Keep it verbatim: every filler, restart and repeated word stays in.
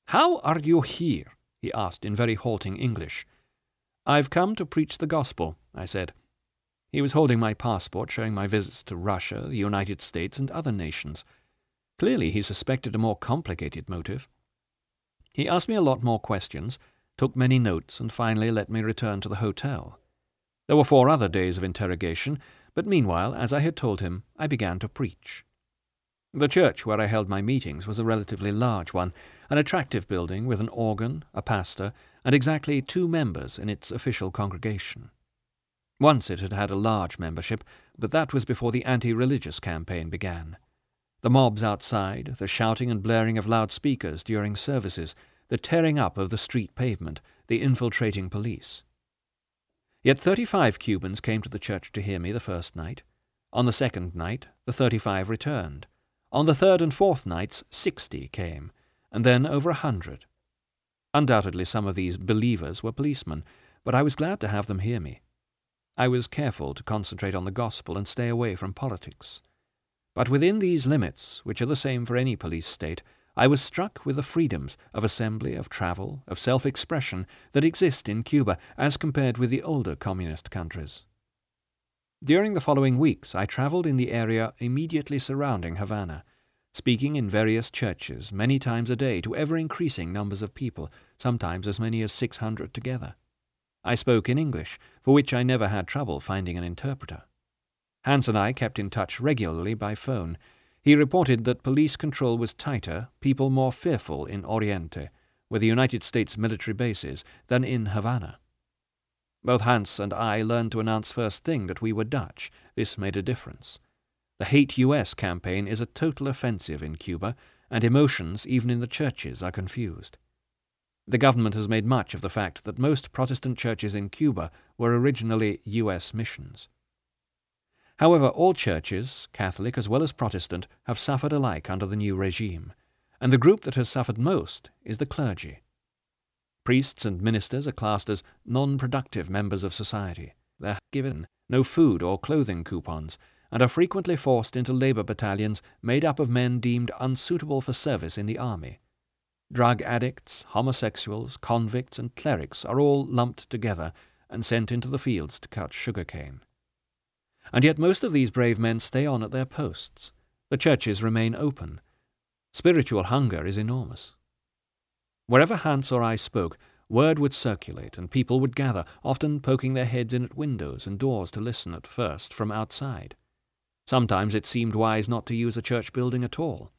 "How are you here?" he asked in very halting English. "I've come to preach the gospel," I said. He was holding my passport showing my visits to Russia, the United States, and other nations. Clearly he suspected a more complicated motive. He asked me a lot more questions, took many notes, and finally let me return to the hotel. There were four other days of interrogation, but meanwhile, as I had told him, I began to preach. The church where I held my meetings was a relatively large one, an attractive building with an organ, a pastor, and exactly two members in its official congregation. Once it had had a large membership, but that was before the anti-religious campaign began. The mobs outside, the shouting and blaring of loudspeakers during services, the tearing up of the street pavement, the infiltrating police. Yet thirty-five Cubans came to the church to hear me the first night. On the second night, the thirty-five returned. On the third and fourth nights, sixty came, and then over a hundred. Undoubtedly some of these believers were policemen, but I was glad to have them hear me. I was careful to concentrate on the gospel and stay away from politics. But within these limits, which are the same for any police state, I was struck with the freedoms of assembly, of travel, of self-expression that exist in Cuba as compared with the older communist countries. During the following weeks, I traveled in the area immediately surrounding Havana, speaking in various churches many times a day to ever-increasing numbers of people, sometimes as many as six hundred together. I spoke in English, for which I never had trouble finding an interpreter. Hans and I kept in touch regularly by phone. He reported that police control was tighter, people more fearful in Oriente, where the United States military base is, than in Havana. Both Hans and I learned to announce first thing that we were Dutch. This made a difference. The Hate U S campaign is a total offensive in Cuba, and emotions, even in the churches, are confused. The government has made much of the fact that most Protestant churches in Cuba were originally U S missions. However, all churches, Catholic as well as Protestant, have suffered alike under the new regime, and the group that has suffered most is the clergy. Priests and ministers are classed as non-productive members of society. They are given no food or clothing coupons, and are frequently forced into labor battalions made up of men deemed unsuitable for service in the army. Drug addicts, homosexuals, convicts, and clerics are all lumped together and sent into the fields to cut sugarcane. And yet most of these brave men stay on at their posts. The churches remain open. Spiritual hunger is enormous. Wherever Hans or I spoke, word would circulate, and people would gather, often poking their heads in at windows and doors to listen at first from outside. Sometimes it seemed wise not to use a church building at all.